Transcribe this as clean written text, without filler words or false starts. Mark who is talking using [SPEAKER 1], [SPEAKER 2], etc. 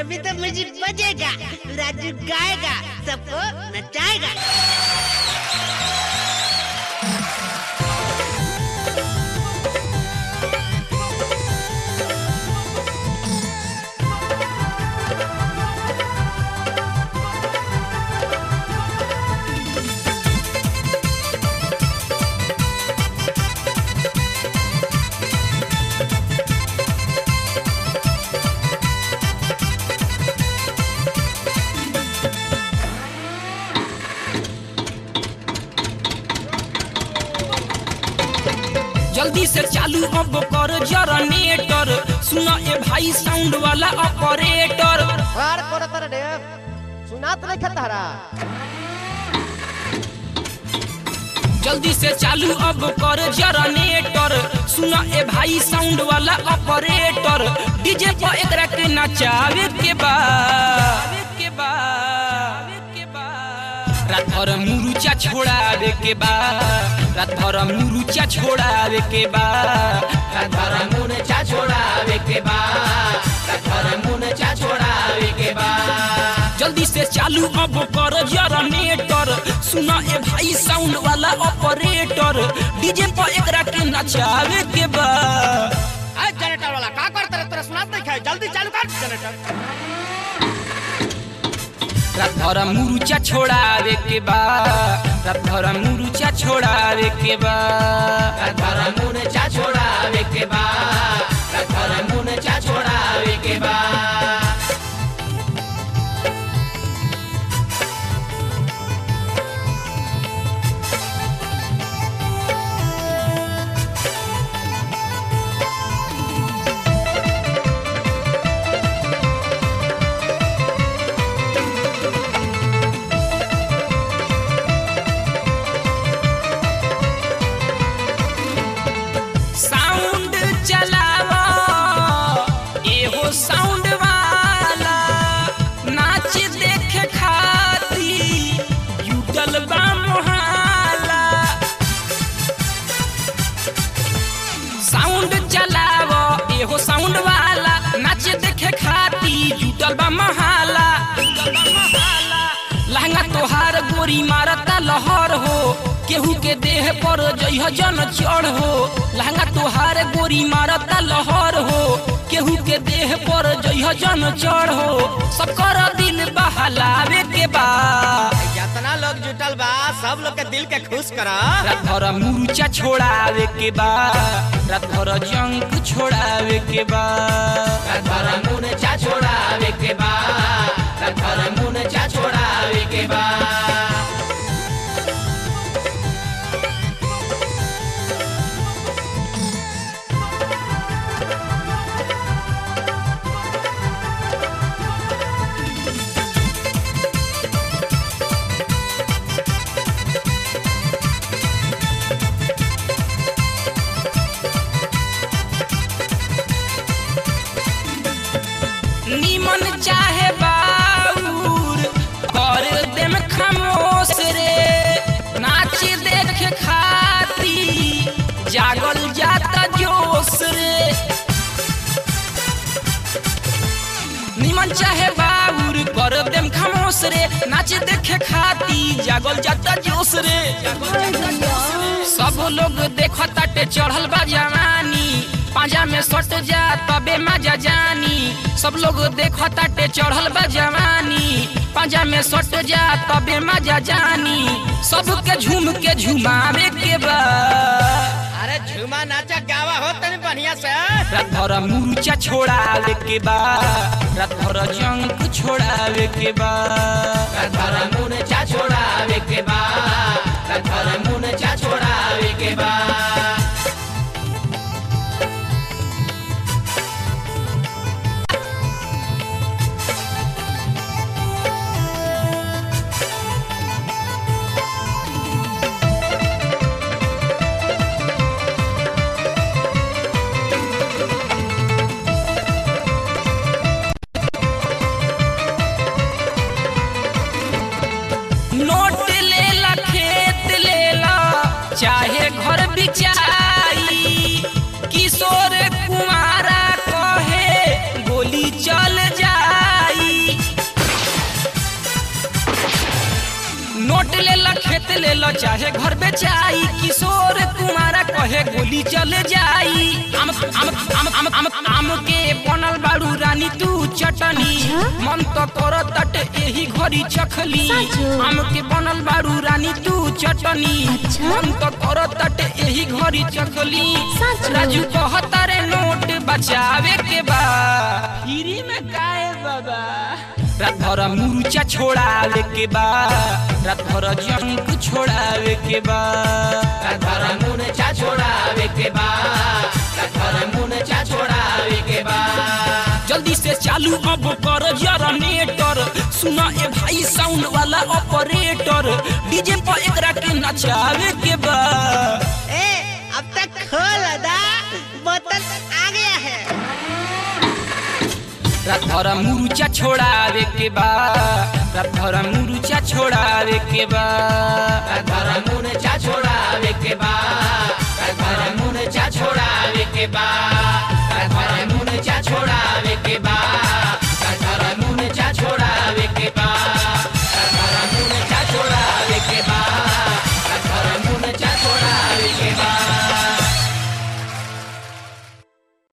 [SPEAKER 1] जब भी तो म्यूजिक बजेगा राजू गाएगा सबको नचाएगा।
[SPEAKER 2] जल्दी से चालू अब कर जनरेटर, सुना ए भाई साउंड वाला ऑपरेटर।
[SPEAKER 3] हार करतर रे सुनात नहीं खतरा।
[SPEAKER 2] जल्दी से चालू अब कर जनरेटर, सुना ए भाई साउंड वाला ऑपरेटर। डीजे पर एकरा के नचावे के बा, रात भर मुरुचा छोड़ावे के बा, रात भर मुरुचा छोड़ावे के बा, रात भर मुरुचा छोड़ावे के बा, रात भर मुरुचा छोड़ावे के बा। जल्दी से चालू अब कर जनरेटर, सुना ए भाई साउंड वाला ऑपरेटर। डीजे पर एकरा के नचावे के बा।
[SPEAKER 3] आ जनरेटर वाला का करत रे तोरा सुनात नहीं खाए, जल्दी चालू कर जनरेटर।
[SPEAKER 2] रात भर मुरुचा छोड़ावे के बा, रात भर मुरुचा छोड़ावे के बा, रात भर मुरुचा छोड़ावे के बा, रात भर मुरुचा छोड़ावे के बा। साउंड चलावा एहो साउंड वाला, नाच देखे खाती जुटल बा मोहाला। साउंड चलावा एहो साउंड वाला, नाच देखे खाती जुटल बा मोहाला। लहंगा तोहार गोरी मारता लहर हो, केहू के देह पर जइह जन चढ़ हो। लहंगा तोहार गोरी मारता लहर हो, केहू के देह पर जइह जन चढ़ हो। सबकर दिल बहलावे के बा,
[SPEAKER 3] जितना लोग जुटल बा सब लोग के दिल के खुश करा।
[SPEAKER 2] रात भर मुरुचा छोड़ावे के बा, रात भर जंक छोड़ावे के बा, रात भर मुरुचा छोड़ावे के बा, रात भर मुरुचा छोड़ावे के बा। निमन चाहे बाउर कर देम खामोश रे, नाच देख खाती जागल जाता जोश रे। निमन चाहे बाउर कर देम खामोश रे, नाच देखे खाती जागल जाता जोश रे। सब लोग देखताटे चढ़ल बा जवानी, पांजा में सट जा तबे मजा जानी। सब लोग देखताटे चढ़ल बा जवानी, पांजा में सट जा तबे मजा जानी। सबके झूम के झुमावे के बा,
[SPEAKER 3] अरे झूमा नाचा गावा हो तनी बढ़िया से।
[SPEAKER 2] रात भर मुरुचा छोड़ावे के बा, रात भर जंक छोड़ावे के बा, रात भर मुरुचा छोड़ावे के बा, रात भर मुरुचा छोड़ावे के बा। नोट लेला खेत लेला चाहे घर बिचाई, किशोर कुमारा कहे गोली चल जाई। नोट ले ला खेत ले ला चाहे घर बेचाई किशोर कुमारा कहे गोली चले जाई आम आम आम आम आम आम के बनल बाड़ू रानी तू चटनी मन तो कर तट एही घड़ी चखली आम के बनल बाड़ू रानी तू चटनी मन तो कर तट एही घड़ी चखली राजू कहता रे नोट बचावे के बा फ्री में काहे बाबा रात भर मुरुचा छोड़ावे के बा रात भर जंक छोड़ावे के बा रात भर मुरुचा छोड़ावे के बा रात भर मुरुचा छोड़ावे के बा जल्दी से चालू अब कर जनरेटर सुना ए भाई साउंड वाला ऑपरेटर डीजे पर एकरा के नचावे के बा
[SPEAKER 1] ए अब तक खोल दा बोतल आ गया है
[SPEAKER 2] रात भर मुरुचा छोड़ावे के बा रात भर मुरुचा छोड़ावे के बा रात भर मुरुचा छोड़ावे के बा रात भर मुरुचा छोड़ावे के बा।